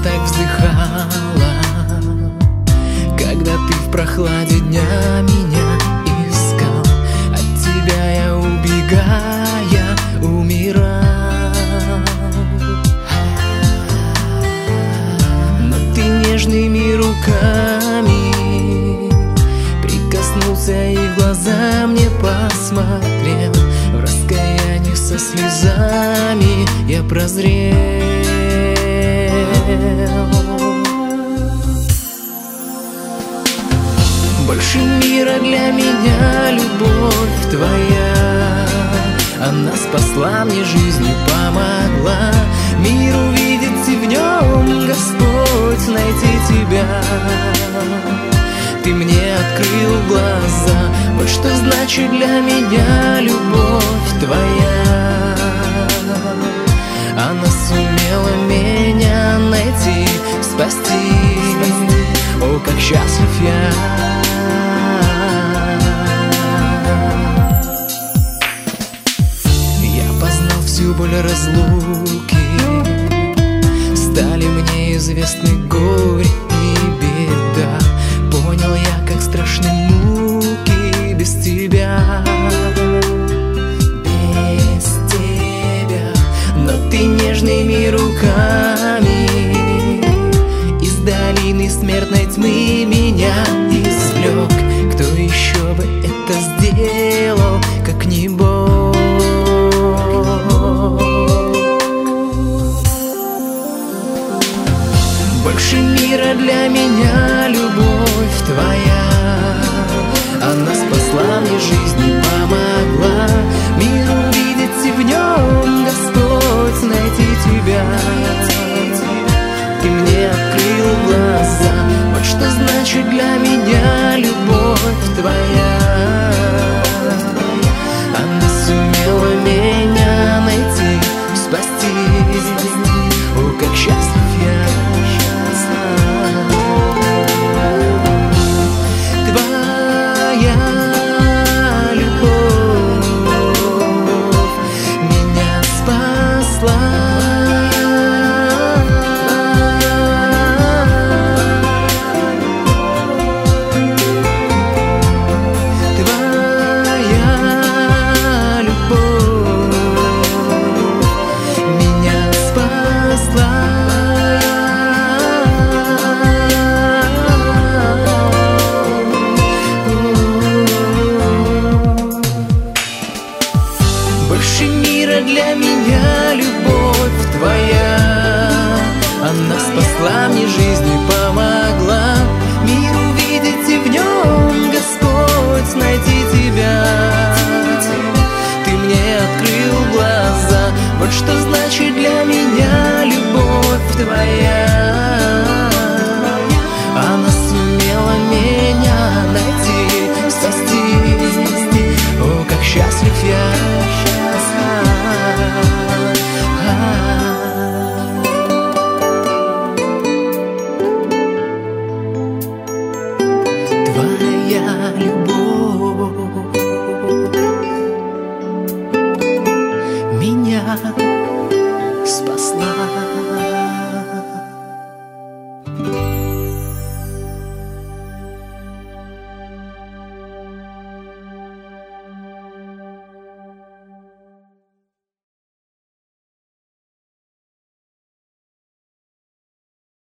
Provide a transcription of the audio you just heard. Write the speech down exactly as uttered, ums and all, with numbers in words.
так вздыхала, когда ты в прохладе дня меня искал. От тебя я, убегая, умирал. Но ты нежными руками прикоснулся и в глаза мне посмотрел. В раскаянии со слезами я прозрел. Больше мира для меня любовь твоя. Она спасла мне жизнь и помогла мир увидеть, и в нем, Господь, найти тебя. Ты мне открыл глаза, вот что значит для меня любовь твоя. Она сумела меня найти, спасти. О, как счастлив я! Я познал всю боль разлуки, стали мне известны горе и беда. Понял я, как страшны муки без тебя, без тебя. Но ты нежными руками из долины смертной тьмы меня извлек. Кто еще бы это сделал, как не Бог? Больше мира для меня любовь твоя. Она спасла мне жизнь и помогла мир увидеть, и в нем, Господь, найти тебя. Ты мне открыл глаза, вот что значит для меня любовь твоя. Она сумела меня найти, спасти. О, как счастлив я! Больше мира для меня любовь твоя. Она спасла мне жизнь и помогла мир увидеть, и в нем, Господь, найти тебя. Ты мне открыл глаза, вот что значит для меня любовь твоя. Она сумела меня найти, спасти. О, как счастлив я! Твоя любовь меня спасла.